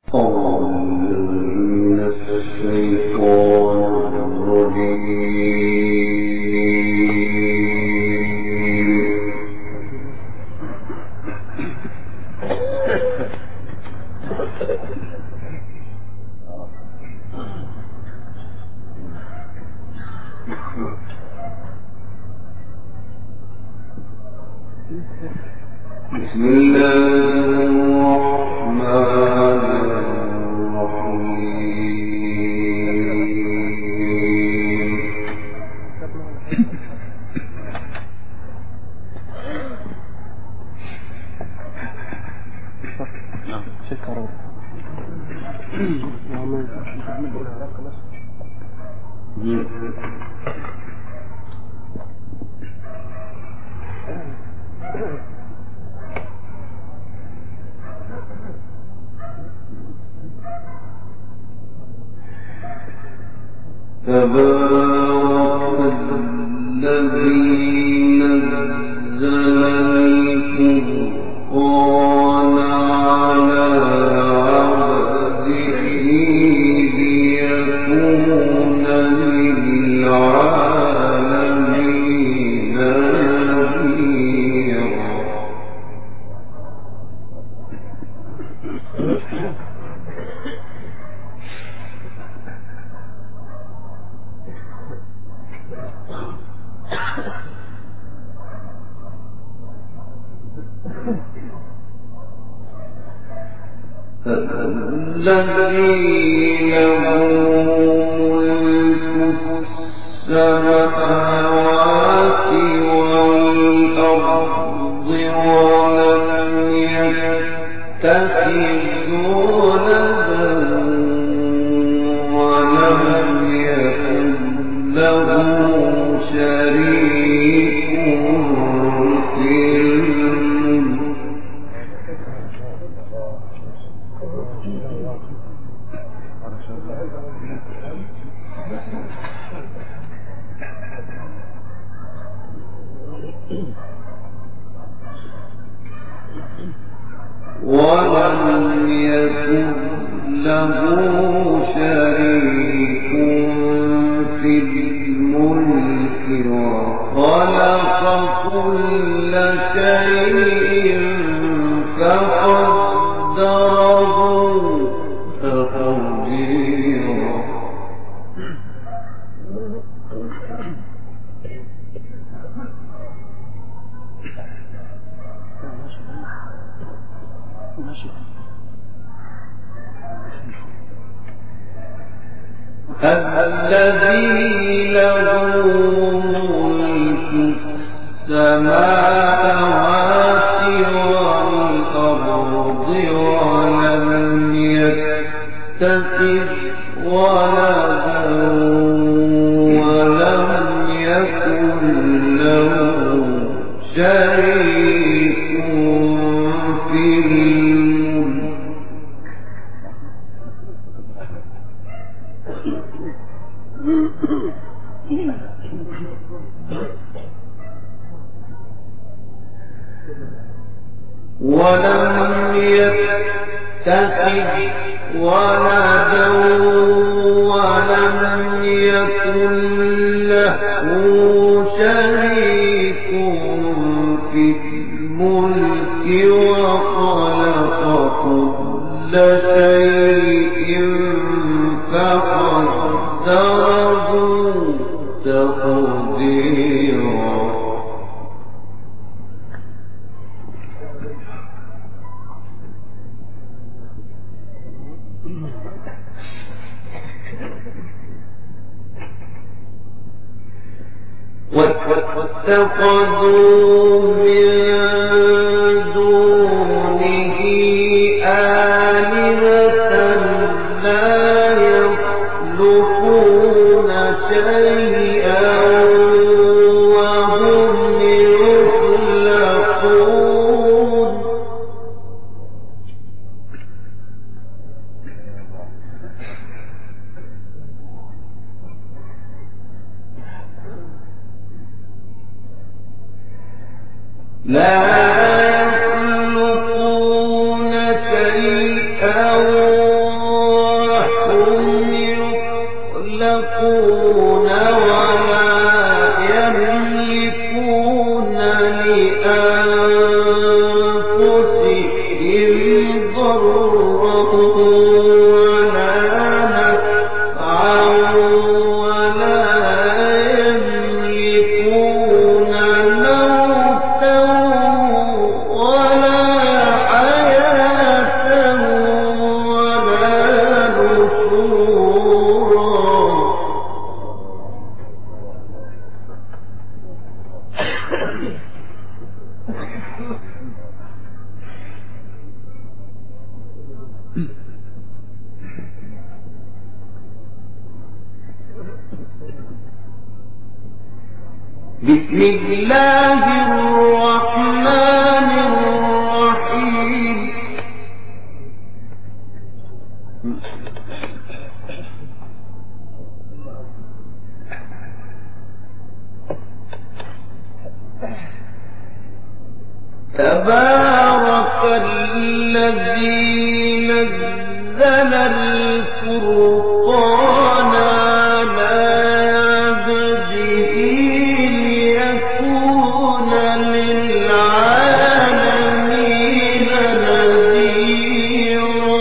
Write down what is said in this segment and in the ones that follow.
بسم الله الرحمن تبارك الذي نزل الفرقان على عبده ليكون للعالمين نذيرا. الذي له ملك السماوات والأرض ولم يتخذ ولدا ولم يكن له شريك في الملك ولم يكن له شريك في الملك وخلق كل شيء فقدره تقديرا. الذي له ملك السماوات والأرض ولم يتخذ ولدا ولم يكن له شريك في الملك ولم يتخذ ولدا ولم يكن له شريك في الملك وخلق كل شيء فقدره تقديرا. واتخذوا من دونه آلهة لا يخلقون شيئا وهم يخلقون. لا يخلقون شيئا بسم الله الرحمن الرحيم تبارك الذي نزل الفرقان على عبده ليكون للعالمين نذيرا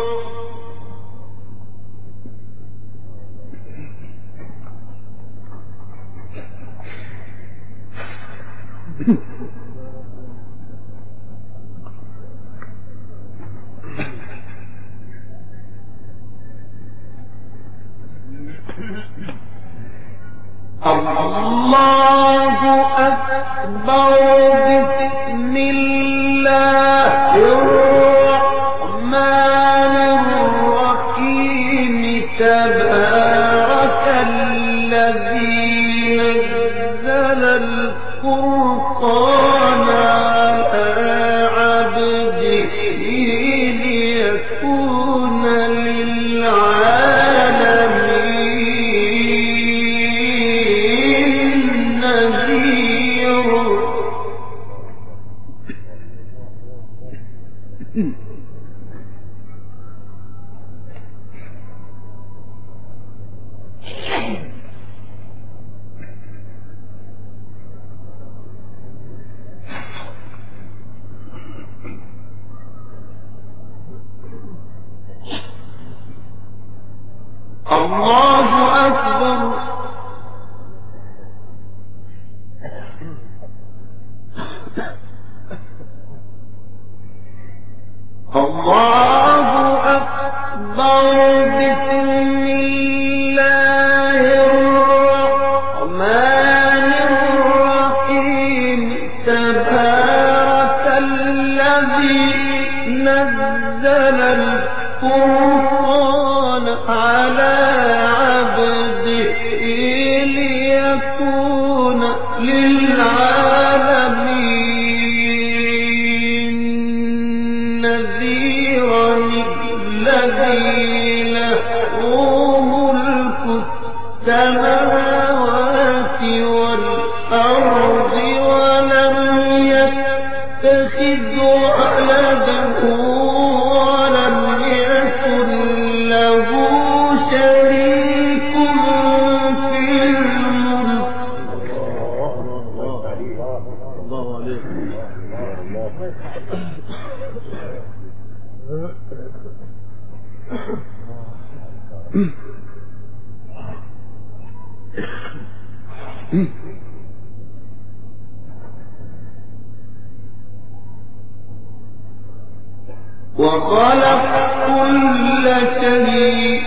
الله أكبر بسم الله الرحمن الرحيم تبارك الذي نزل الفرقان على عبده ليكون الله أكبر الله أكبر بسم الله الرحمن الرحيم تبارك الذي نزل الفرقان على عبده ليكون للعالمين نذيرا الذي له ملك السماوات والأرض ولم يتخذ ولدا ولم يكن له شريك في الملك الله عليك وخلق كل شيء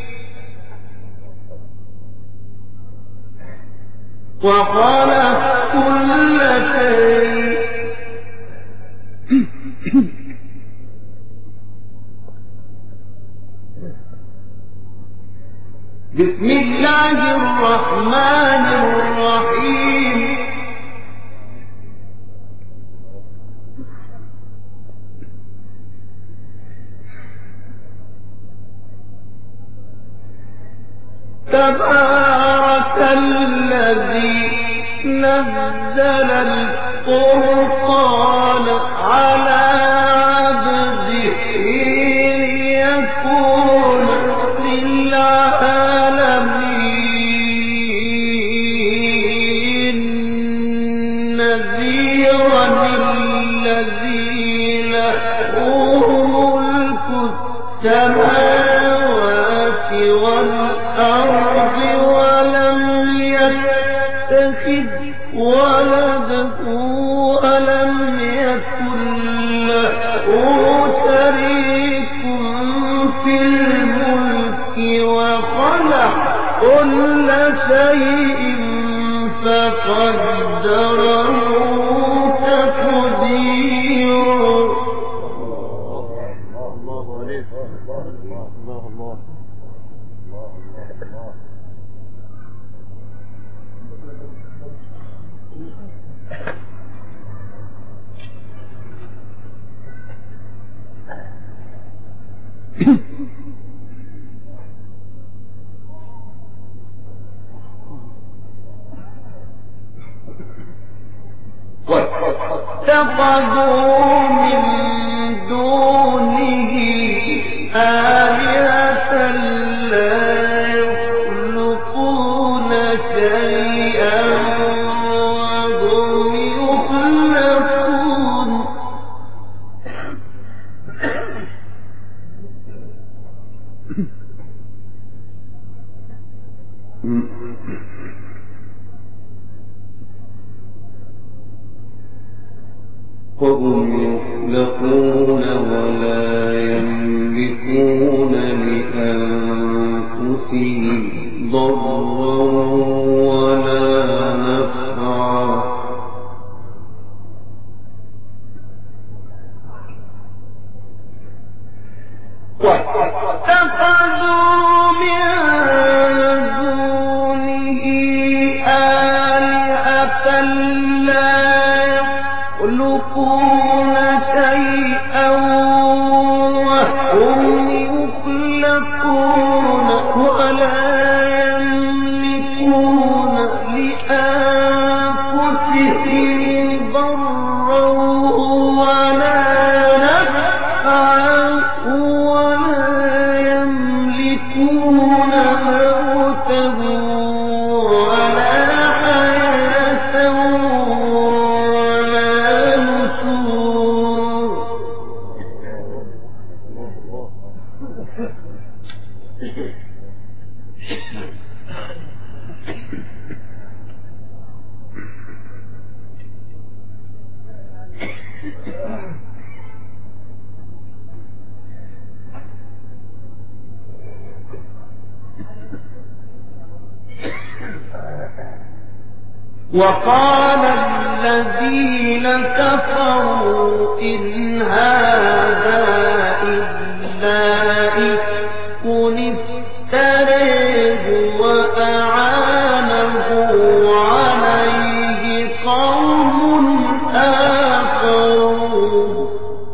بسم الله الرحمن الرحيم تبارك الذي نزل الفرقان على عبده ليكون للعالمين نذيرا الذي له ملك السماوات والأرض ولم يتخذ ولدا ولم يكن له شريك في الملك وخلق كل شيء فقدره تقديرا واتخذوا من دونه آلهة لا يخلقون شيئا وهم يخلقون وهم يخلقون ولا يملكون لأنفسهم ضرا ولا نفعا واتخذوا من دونه آلهة لا يخلقون شيئا وهم يخلقون ولا يملكون لأنفسهم ضرا ولا نفعا ولا يملكون موتا ولا حياة ولا نشور وقال الذين كفروا إن هذا إلا إفك افتريه وأعانه عليه قوم آخرون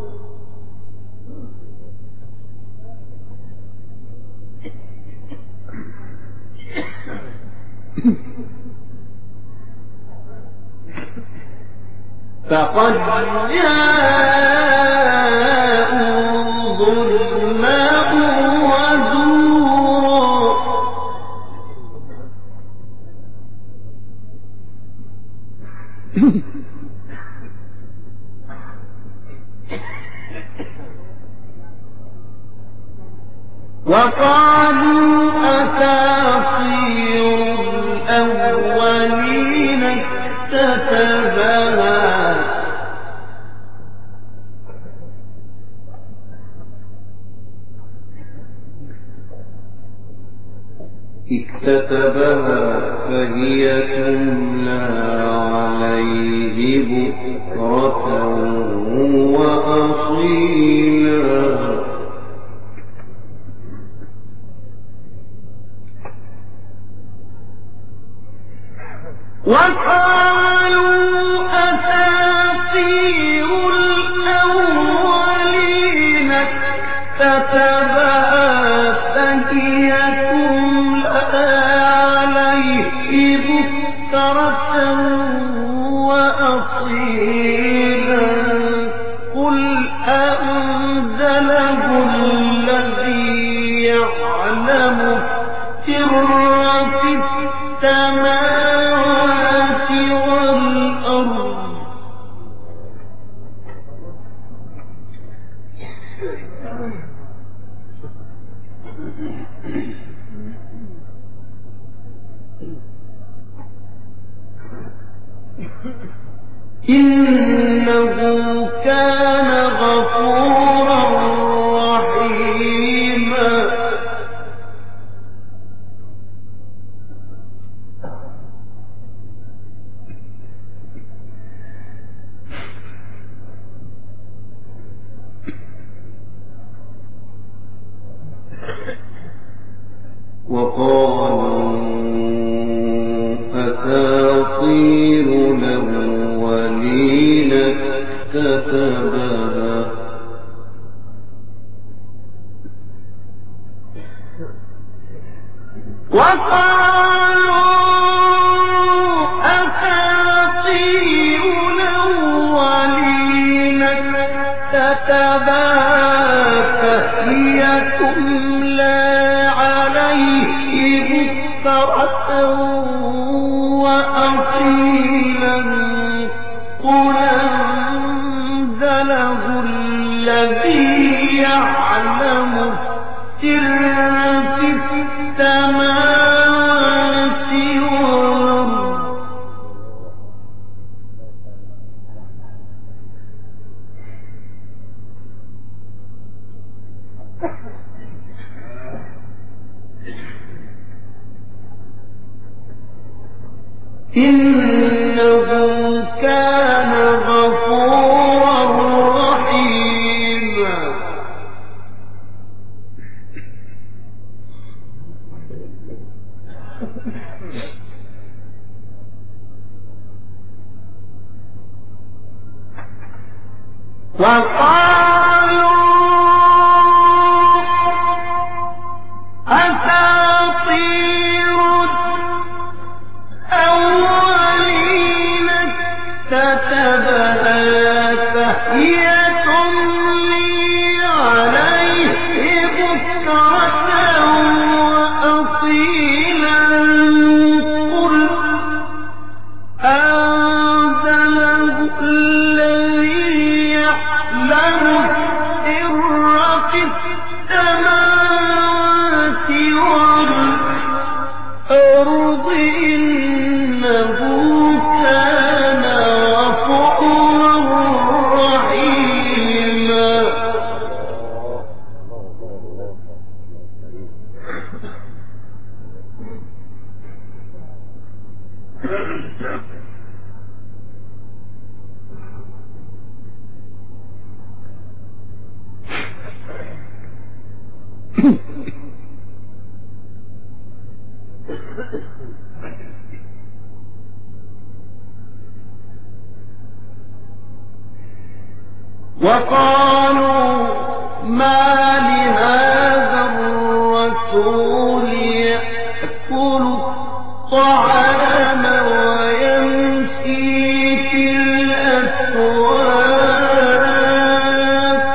فقد جاءوا ظلما وزورا وقالوا أساطير الأولين اكتتبها فهي تملى عليه بكرة وأصيلا وقالوا أساطير الأولين اكتتبها فهي تملى عليه بكرة وأصيلا قل أنزله الذي يعلم السر في السماوات والأرض إنه كان غفورا رحيما وقالوا أساطير كتبها وقالوا أساطير الأولين كتبها فهي تملى عليه بكرة وأصيلا قل أنزله الذي يعلم السر في السماوات والأرض إنه كان غفورا رحيما وقالوا أساطير الأولين كتبها فهي تملي عليه بكرة وأصيلا قل أنزله الذي يعلم السر في السماوات والأرض إنه كان غفورا رحيما وقالوا ما لهذا الرسول يأكل الطعام ويمشي في الأسواق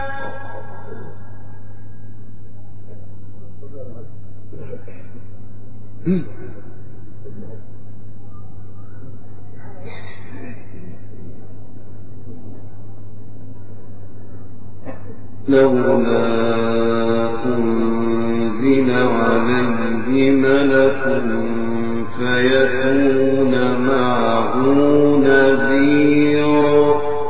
لولا أنزل عليه ملك فيكون معه نذيرا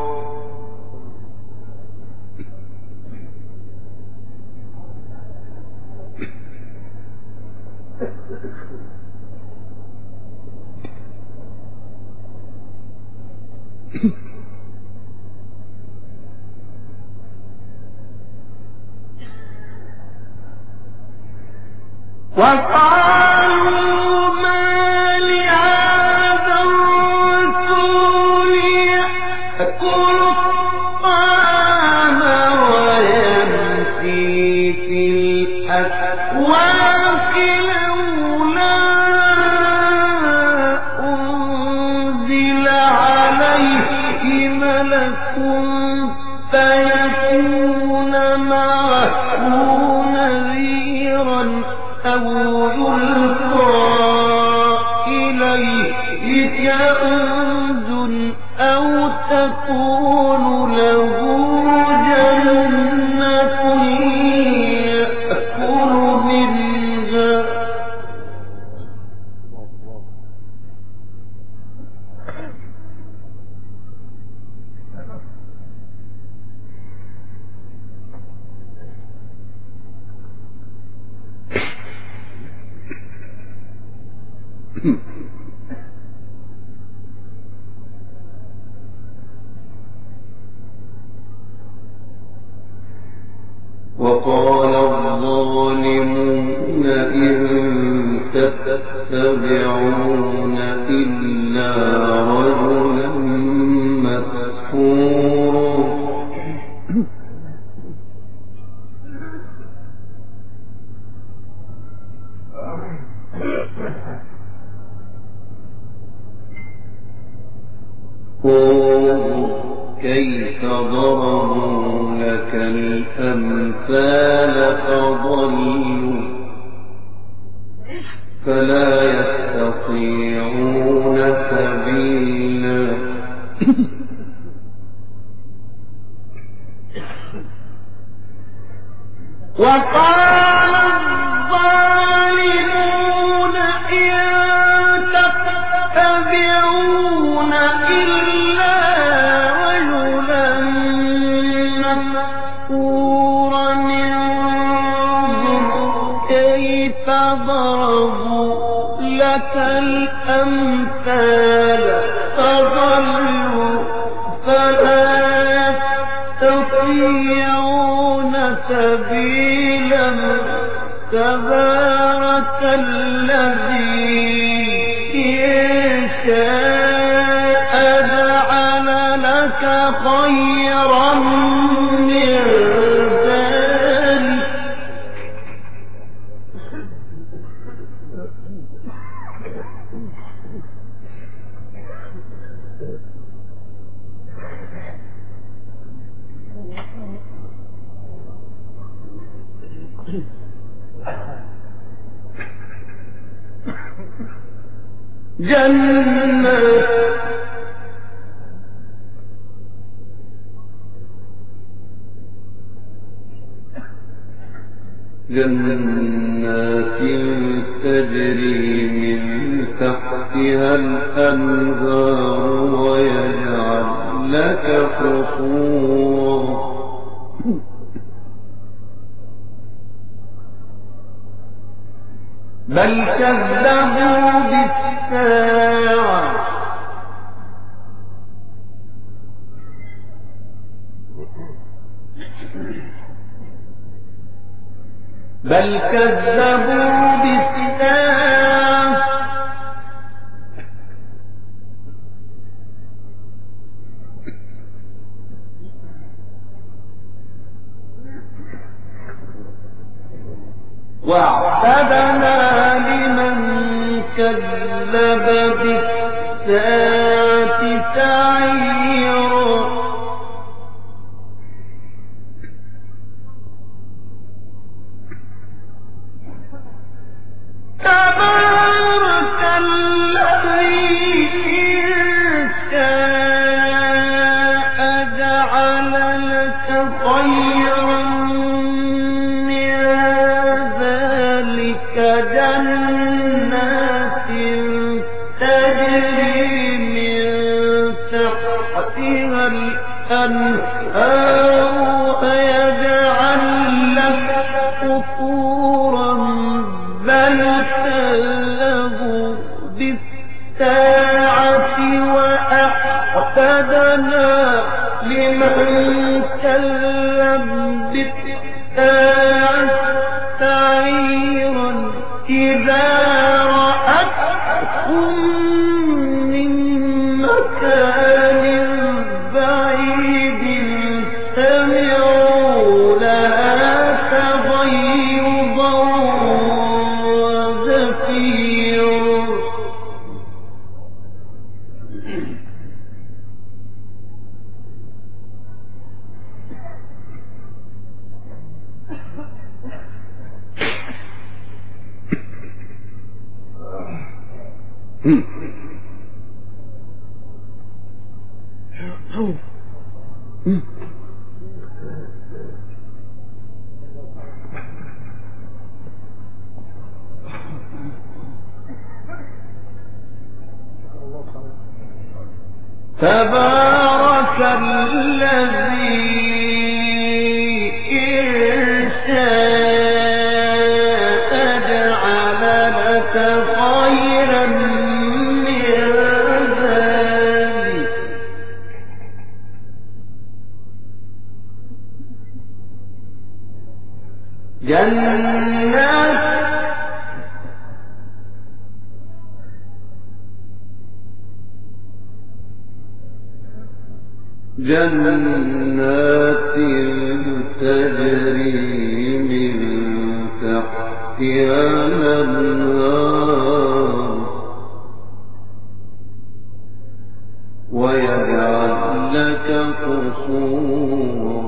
وقالوا ما لهذا الرسول يأكل الطعام ويمشي في الأسواق لولا أنزل عليه ملك فيكون معه نذيرا أو يلقى إليه كنز أو تكون له جنة يأكل منها وقال الظالمون إن تتبعون إلا رجلا مسحورا كيف ضربوا لك الأمثال فضلوا فلا يستطيعون سبيلا وقال الظالمون إن تتبعون إلا رجلا مسحورا انظر كيف ضربوا لك الأمثال فضلوا فلا يستطيعون سبيلا تبارك الذي إن شاء جعل لك خيرا من ذلك جنات تجري من تحتها الأنهار ويجعل لك قصورا بل كذبوا بالساعة بل كذبوا بالساعة واعتدنا لمن كذب بالساعة سعيرا تبارك الذي إن شاء جعل لك خيرا من ذلك جنات تجري من تحتها الأنهار ويجعل لك قصورا بل كذبوا بالساعة وأعتدنا لمن كذب بالساعة سعيرا إذا رأتهم من مكان بعيد سمعوا لها تغيظا وزفيرا تبارك الذي إن شاء جعل لك خيرا من ذلك جنات تجري من تحتها الأنهار ويجعل لك قصورا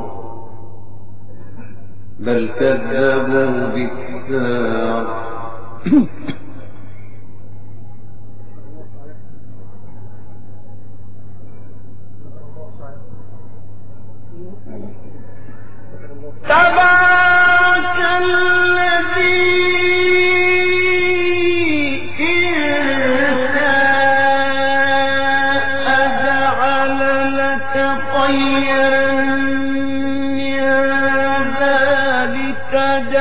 بل كذبوا بالساعة تبارك الذي إن شاء جعل لك خيرا من ذلك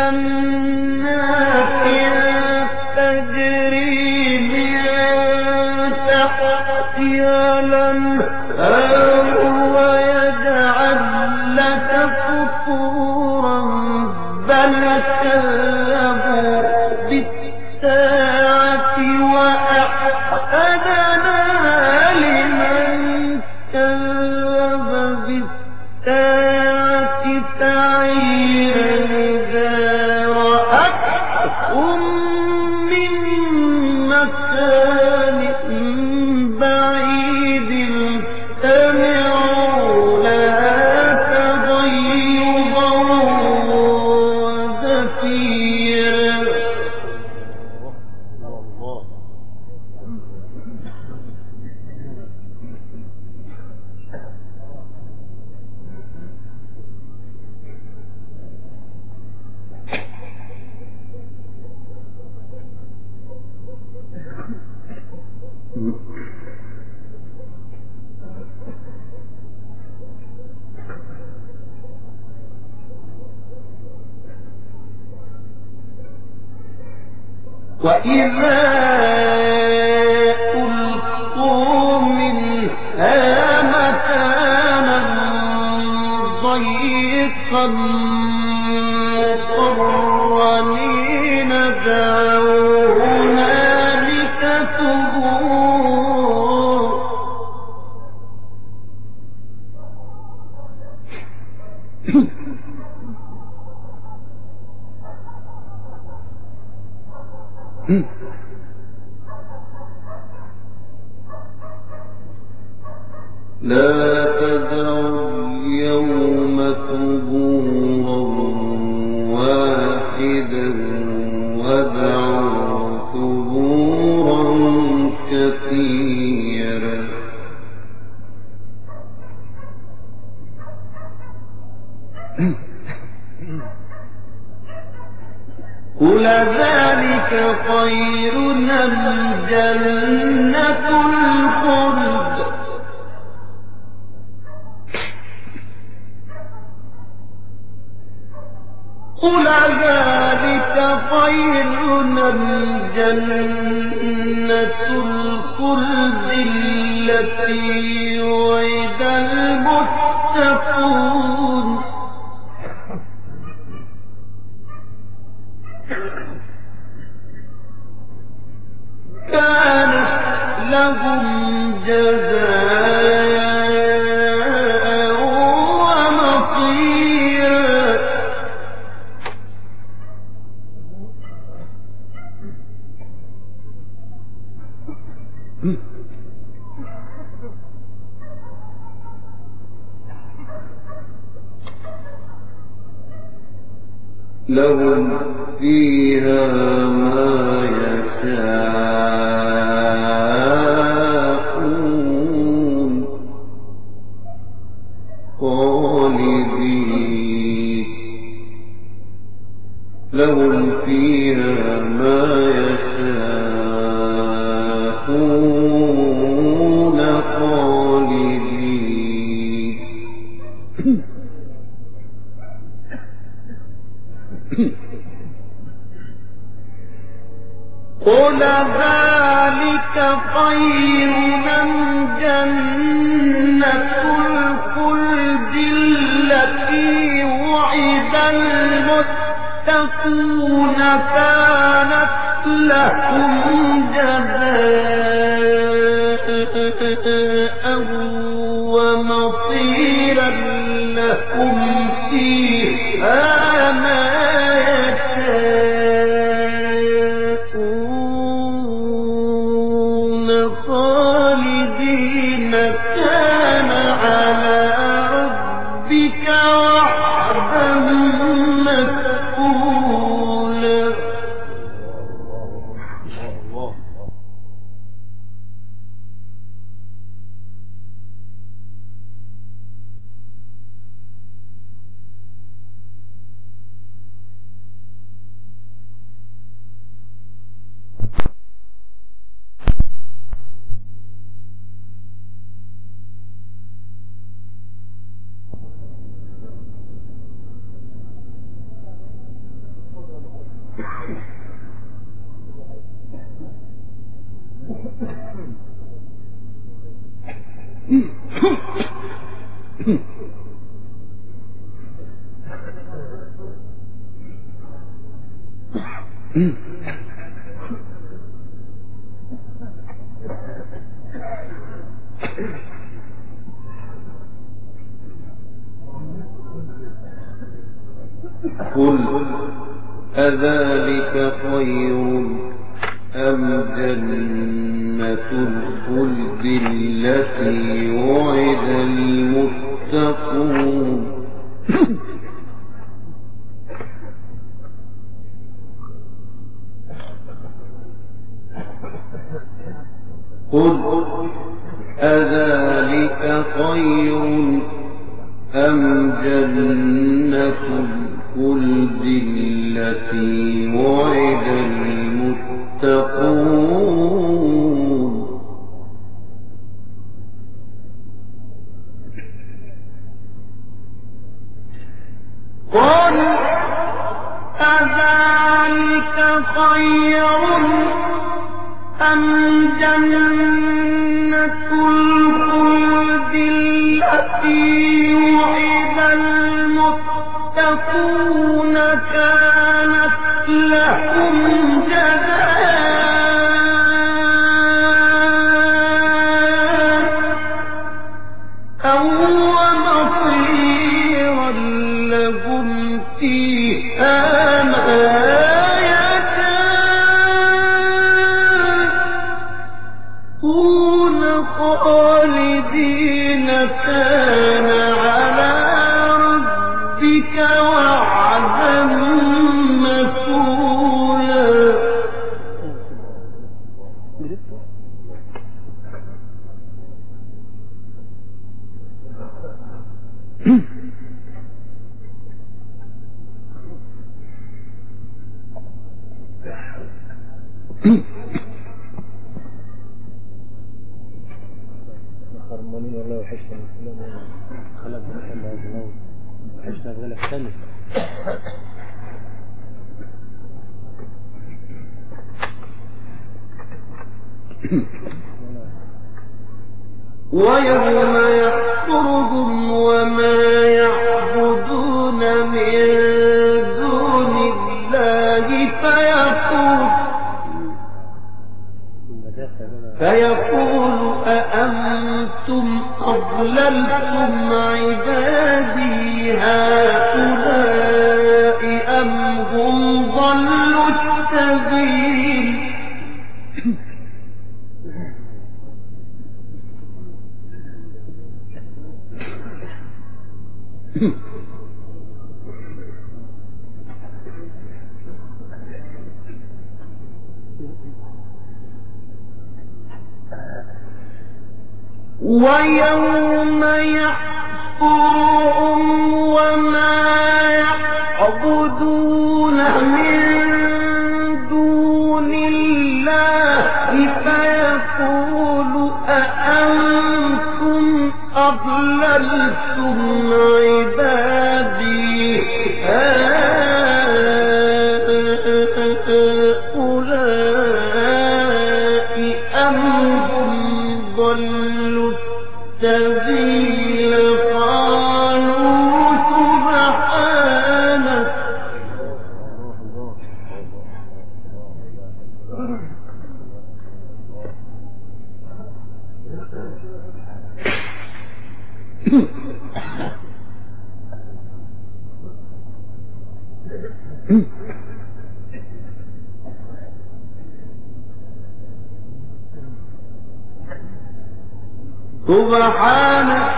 جنات تجري من تحتها الأنهار ويجعل لك قصورا بل كذبوا بالساعة وأعتدنا لمن كذب بالساعة سعيرا إذا رأتهم من مكان بعيد سمعوا لها تغيظا وزفيرا وإذا ألقوا منها مكانا ضيقا مقرنين دعوا هنالك ثبورا لا تدعوا اليوم ثبورا واحدا ودعوا ثبورا كثيرا قل ذلك خير أم جنة الخلد قل ذلك خير أم جنة الخلد التي وعد المتقون كانت لهم جزاء ومصيرا لهم فيها ما يشاءون خالدين لهم فيها ما يشاءون خالدين قل ذلك خير أم جنة الخلد التي وعد المتقون كانت لهم جزاء ومصيرا لهم فيها ما خالدين كان على قل أذلك خير أم جنة الخلد التي وعد المتقون قل أذلك خير أم جنة الخلد التي وعد المتقون قل أذلك خير أم جنة الخلد التي وعد المتقون كانت لهم جزاء أو مصيرا لهم فيها خالدين كان على ربك وعدا مسئولا خرمانين والله وحشنا خلقنا محلها زمان وحشنا بغلق سنة ويوم يحشرهم وما يعبدون من دون الله فيقول أأنتم أضللتم عبادي هؤلاء أم هم ضلوا السبيل ويوم يحشرهم وما يعبدون من دون الله فيقول أأنتم أضللتم عبادي هؤلاء أم هم ضلوا السبيل قالوا سبحانك سبحانك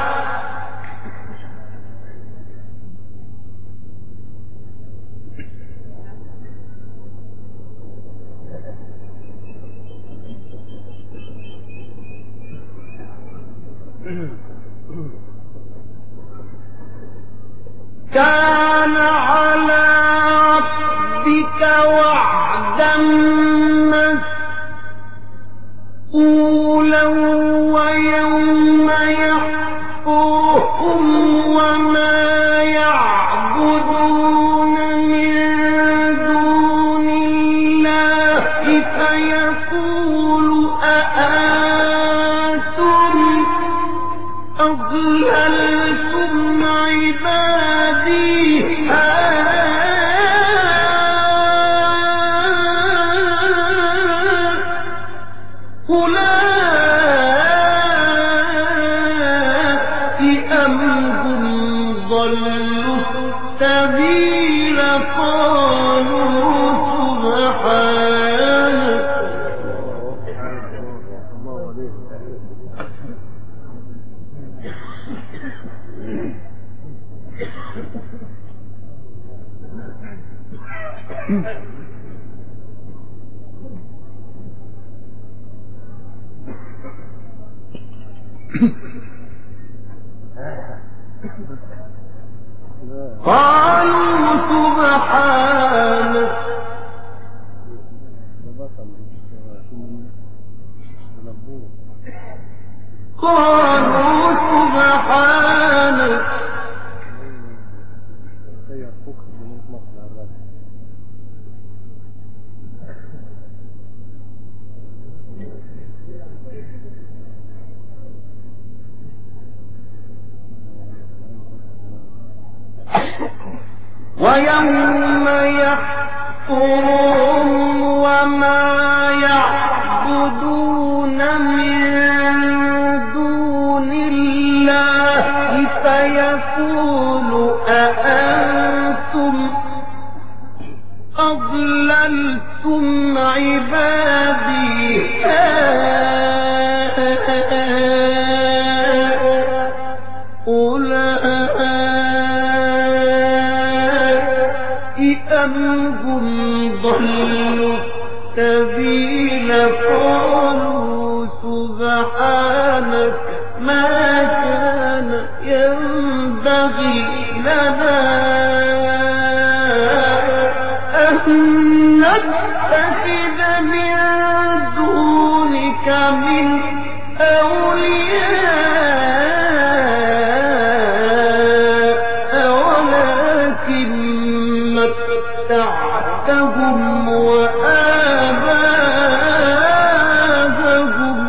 كان على ربك وعدا مسئولا ويوم يحشرهم وما يعبدون من دون فيقول أأنتم أضللتم عبادي هؤلاء أم هم ضلوا السبيل قالوا سبحانك قالوا سبحانك قالوا سبحانك ويوم يحشرهم وما يعبدون من دون الله فيقول أأنتم أضللتم عبادي أم هم ضلوا السبيل قالوا سبحانك ما كان ينبغي لنا أن نتخذ من دونك من أولياء ولكن متعتهم وآباءهم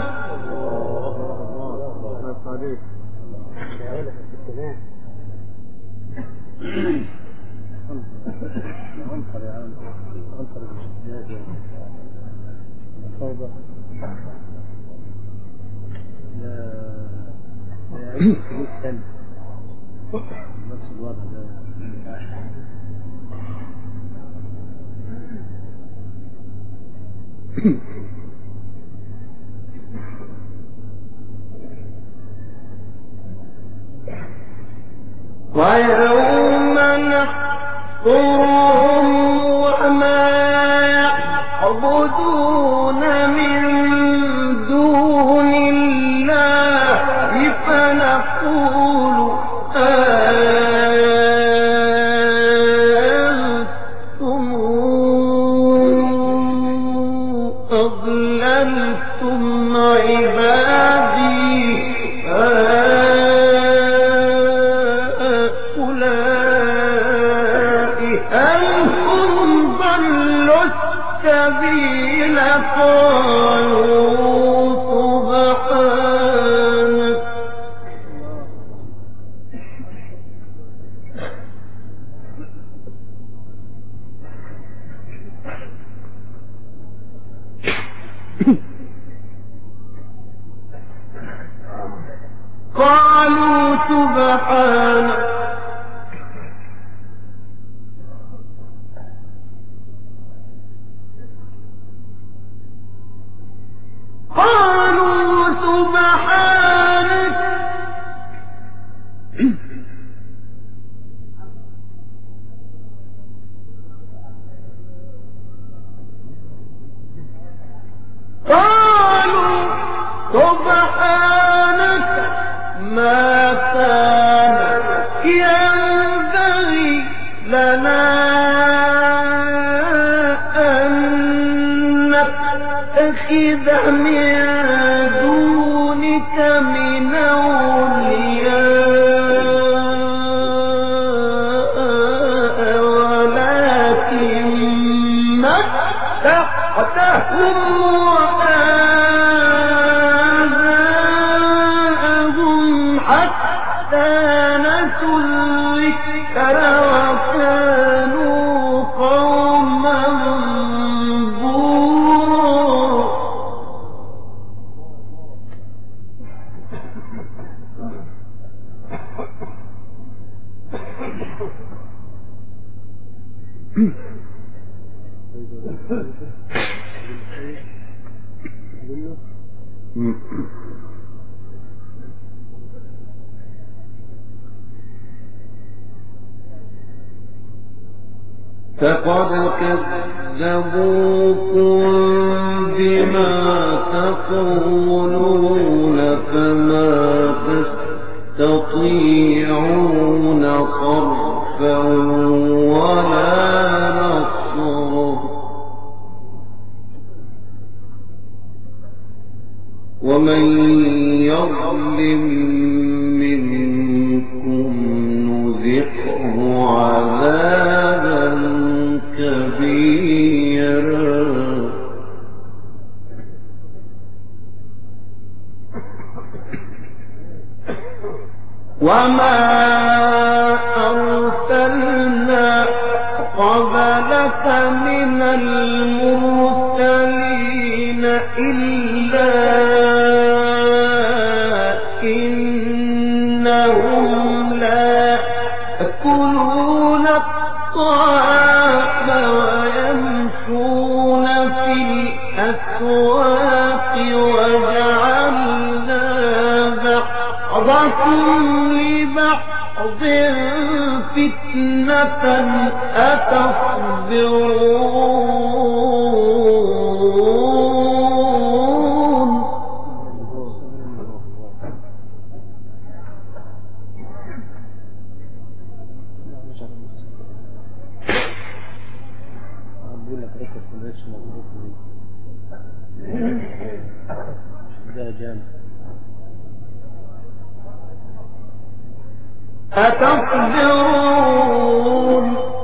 نفس الوضع ده ويوم نحشرهم وما يعبدون من دون الله فنقول أنتم أضللتم عبادي السبيل قالوا سبحانك قالوا سبحانك قالوا سبحانك قالوا سبحانك ما كان ينبغي لنا أن نتخذ من دونك من أولياء ولكن تحتهم وآباءهم حتى نسوا الذكر وكانوا قوما بورا. فقد كذبوكم بما تقولون فما تستطيعون صرفا ولا نصرا ومن يظلم منكم نذقه عذابا كبيرا. وما أرسلنا قبلك من المرسلين إلا إنهم لا يأكلون الطعام ويمشون في الأسواق وجعلنا بعضكم لبعض فتنة أتصبرون. أقول لك ركز في الريش مضبوط ده جامع أتصبرون.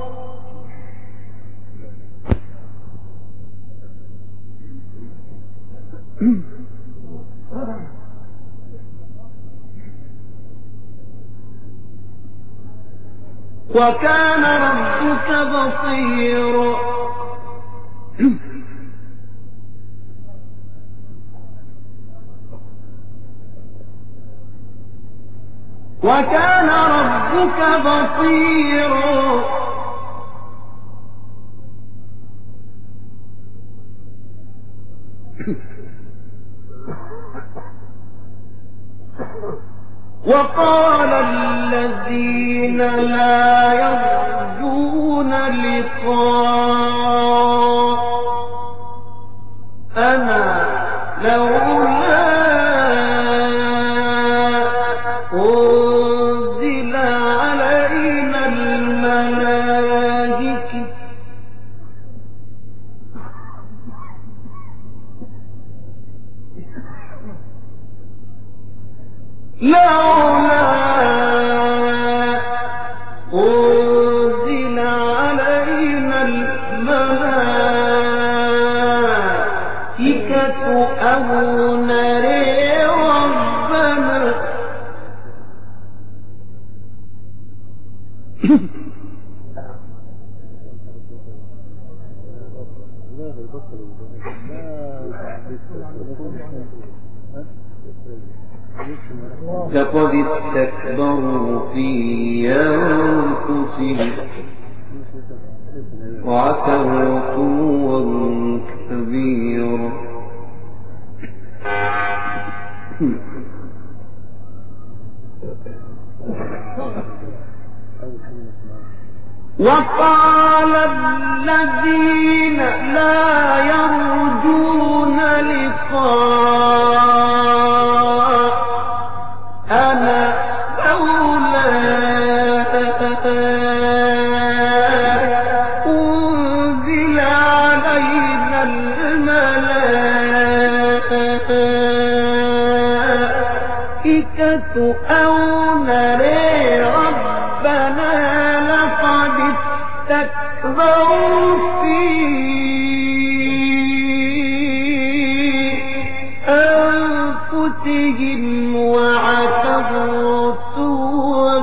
وكان ربك بصيرا. وكان ربك بصيرا. وقال الذين لا يرجون لقاءنا لولا أنزل علينا الملائكة لولا أنزل علينا الملائكة أو نري ربنا لقد استكبروا في أنفسهم وعتوا عتوا كبيرا. وقال الذين لا يرجون لقاءنا لولا أنزل علينا الملائكة أو نري ربنا لقد استكبروا في أنفسهم وعتوا عتوا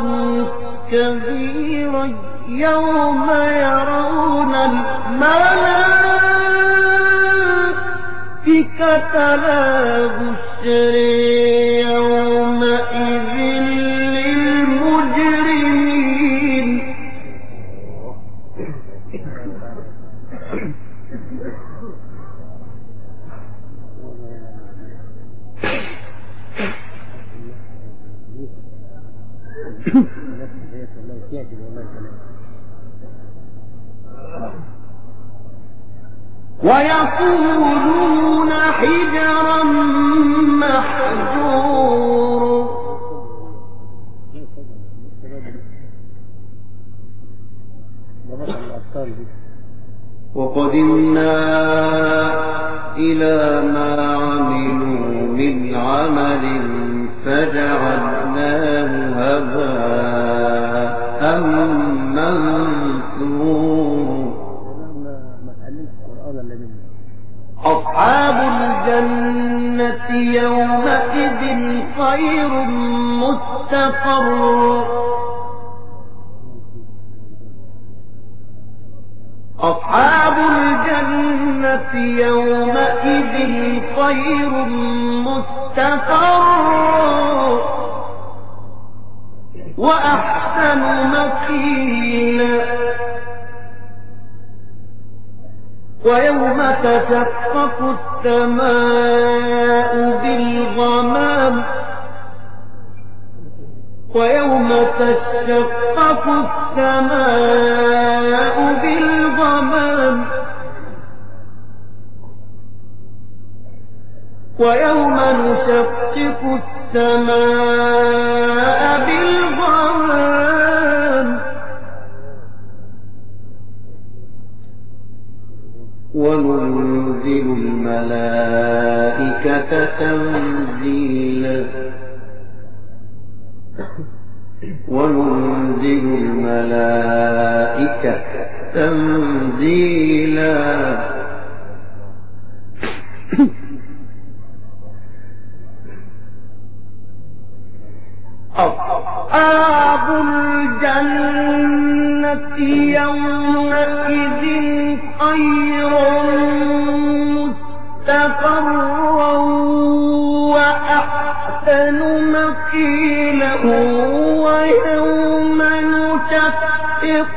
كبيرا يوم يرون الملائكة لا بشر يومئذ للمجرمين ويقولون حجرا محجورا وقدمنا إلى ما عملوا من عمل فجعلناه هباء منثورا أصحاب الجنة يومئذ خير مستقر أصحاب الجنة يومئذ خير مستقر وأحسن مقيلا ويوم تشقق السماء بالغمام ويوم تشقق السماء بالغمام ويوم نشقق السماء بالغمام وننزل الملائكة تنزيلا وننزل الملائكة تنزيلا أصحاب الجنة يومئذ خير مستقرا وأحسن مقيلا ويوم نشقق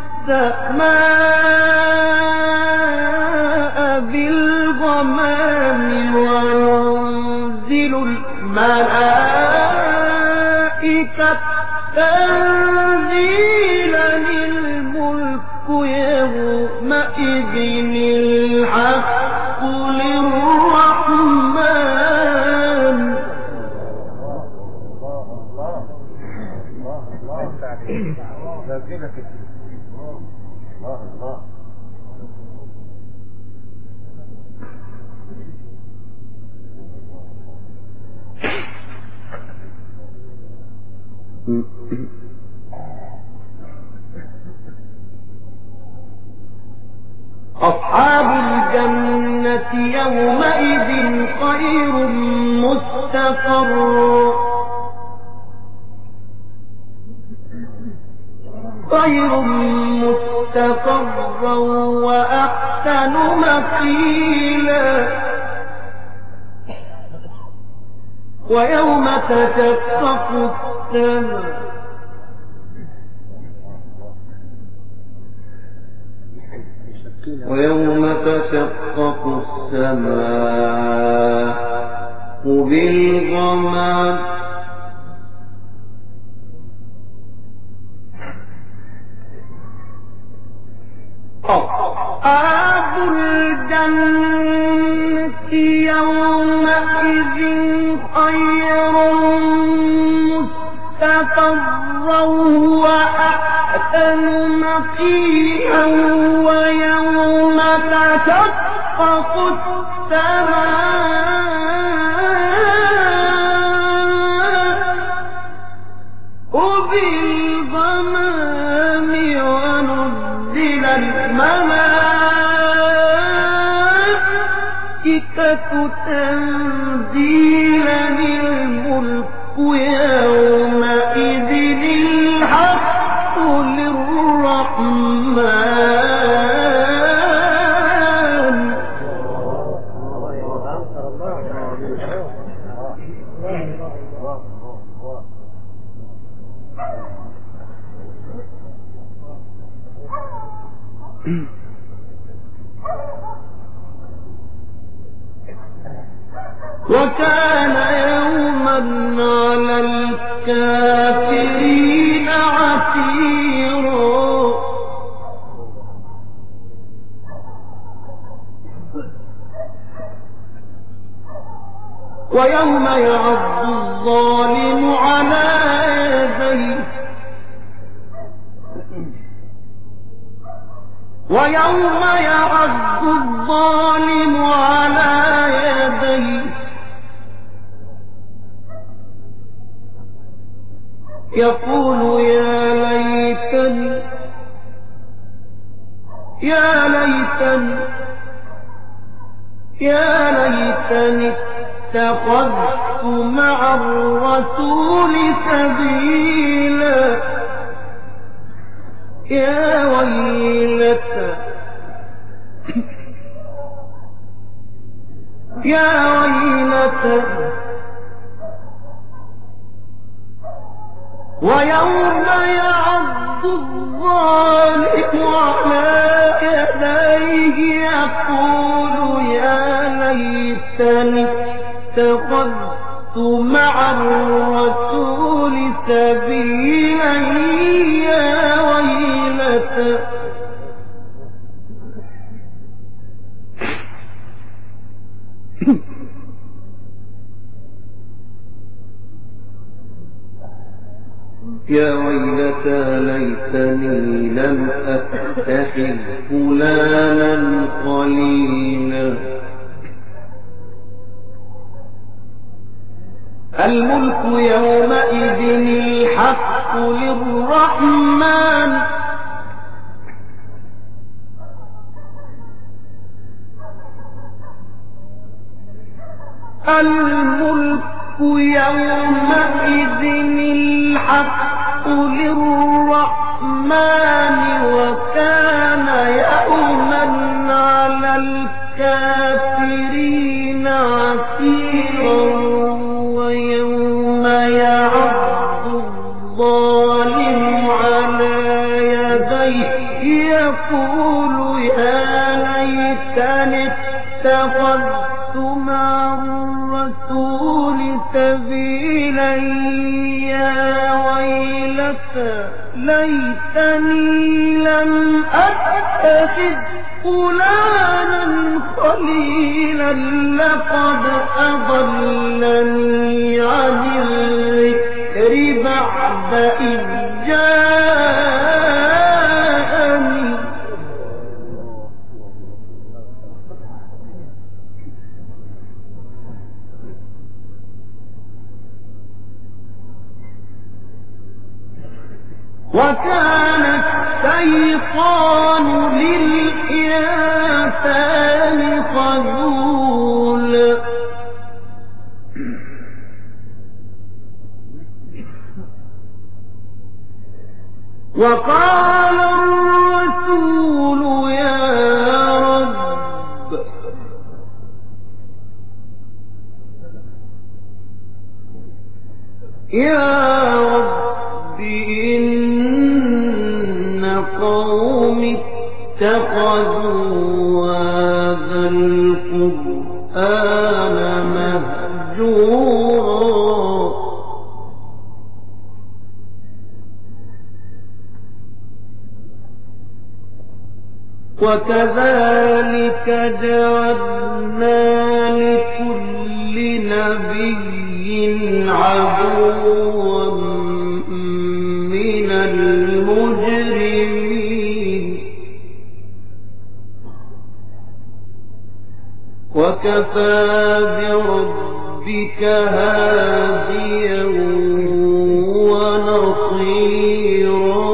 السماء بالغمام وننزل الملائكة تنزيلا الملك يومئذ الحق للرحمن أصحاب الجنة يومئذ خير مستقر خير مستقرا وأحسن مقيلا ويوم تشقق السماء ويوم تشقق السماء بالغمام أصحاب الجنة يومئذ خير مستقرا وأحسن مقيلا ويوم تشقق السماء بالغمام ونزل الملائكة تنزيلا الملك يومئذ الحق للرحمن. وكان يوما على الكافرين عسيرا. ويوم يعض الظالم على يديه ويوم يعض الظالم على يديه يقول يا ليتني اتخذت مع الرسول سبيلا. يا ويلتى ويوم يعض الظالم على يديه يقول يا ليتني اتخذت مع الرسول سبيلا. يا ويلتى ليتني لم أتخذ فلانا خليلا. الملك يومئذ الحق للرحمن. الملك يومئذ الحق للرحمن. وكان يوما على الكافرين عسيرا. ويوم يعض الظالم على يديه يقول يا ليتني اتخذت مع الرسول سبيلا. يا ويلتى ليتني لم أتخذ فلانا خليلا. لقد أضلني عن الذكر بعد إذ جاءني. وكان الشيطان للإنسان خذولا. وقال الرسول يا رب إن قومي اتخذوا هذا القرآن مهجورا. وكذلك جعلنا لكل نبي عدوا من المجرمين. وكفى بربك هاديا ونصيرا.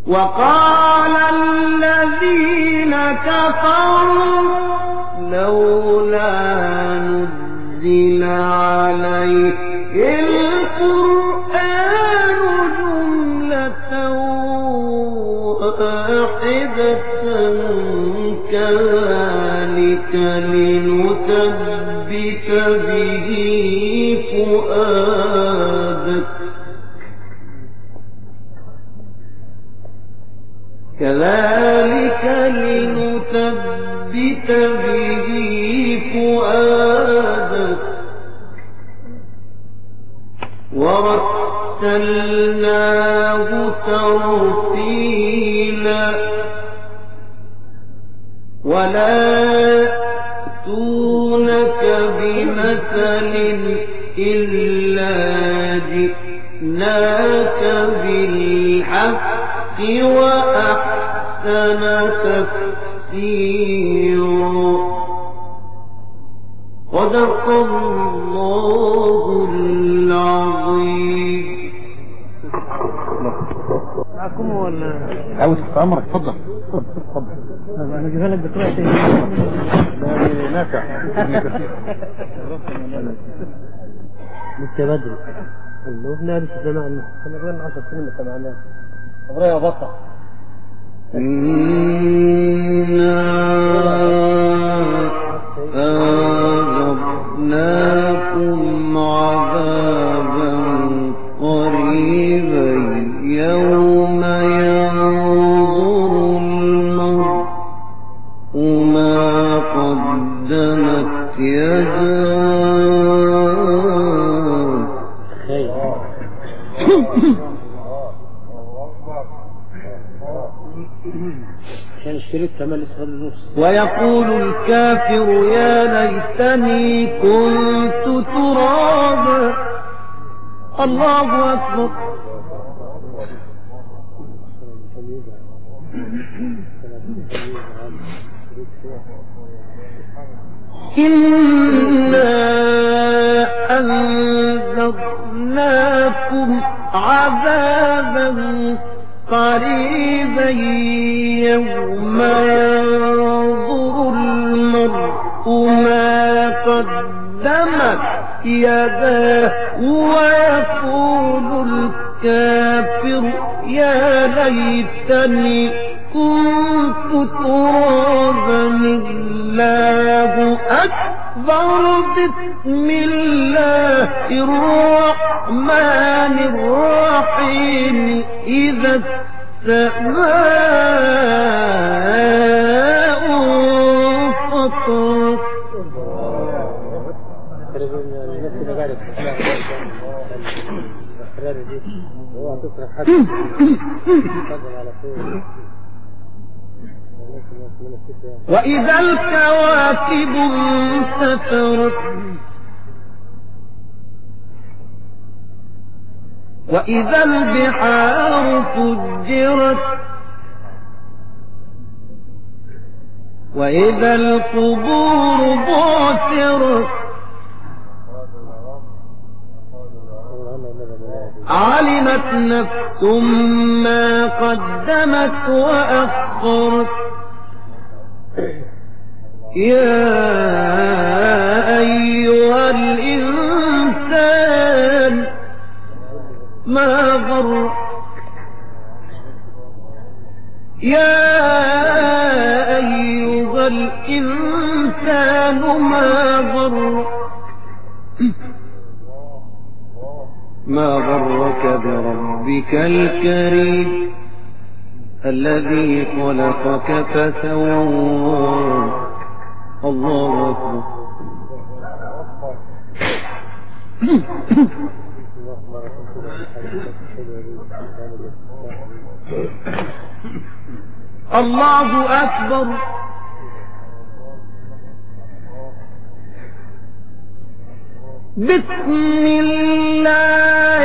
وقال الذين كفروا لولا نزل عليه القرآن جملة واحدة كذلك لنثبت به فؤادك كذلك لنثبت به فؤادك ورتلناه ترتيلا ولا يأتونك بمثل إلا جئناك بالحق وأحسن تفسيرا صدق الله العظيم. معكم ولا عاوز امرك؟ اتفضل اتفضل. انا جايبها لك بقراءة لا نافع لسه بدري اللبنى لسه سمعنا احنا بقالنا 10 سنين ما سمعناش. ابراهيم يا بطل أذقناكم عذابا قريبا يوم ينظر المرء ما قدمت يداه. ويقول الكافر يا ليتني كنت ترابا. الله أكبر. إنا أنذرناكم عذابا قريبا يوم ينظر المرء ما قدمت يداه ويقول الكافر يا ليتني كنت ترابا. الله أكبر. بسم الله الرحمن الرحيم. إذا السماء انفطرت. وإذا الكواكب انتثرت. وإذا البحار فجرت. وإذا القبور بعثرت. علمت نفس ما قدمت وأخرت. يا أيها الإنسان ما غرك. يا أيها الإنسان ما غرك. ما غرك بربك الكريم الذي خلقك فسواك. الله أكبر. الله أكبر. بسم الله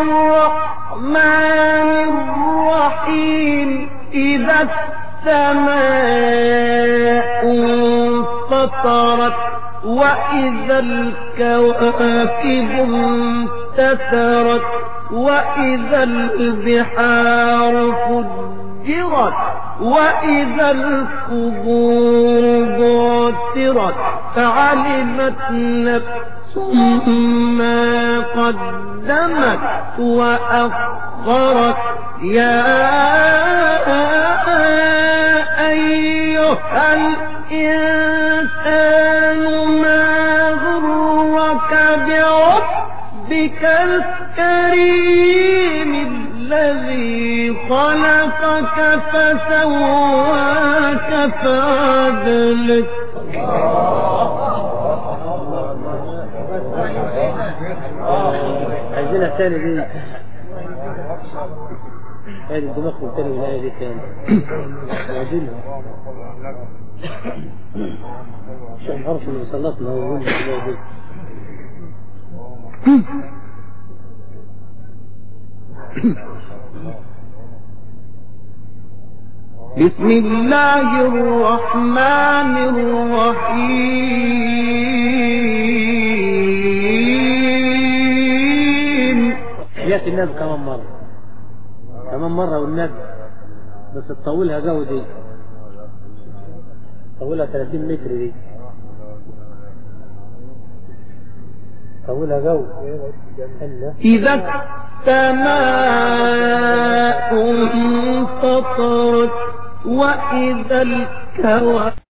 الرحمن الرحيم. إذا السماء انفطرت. وإذا الكواكب انتثرت. وإذا البحار فجرت. سجرت وإذا القبور بعثرت فعلمت نفس ما قدمت وأخرت يا أيها الإنسان ما غرك بربك الكريم الذي خلقك فسواك فعدلك. عايزينها تاني دي، هذه الدماغ تاني من الآية دي تاني عايزينها. شوف الحرس اللي وصلتنا ويقول لك الآية دي. بسم الله الرحمن الرحيم. يأتي النبي كمان مرة والنبي بس تطولها جو دي، طولها 30 متر دي، طولها جو. إذا السماء انفطرت وإذا الكواكب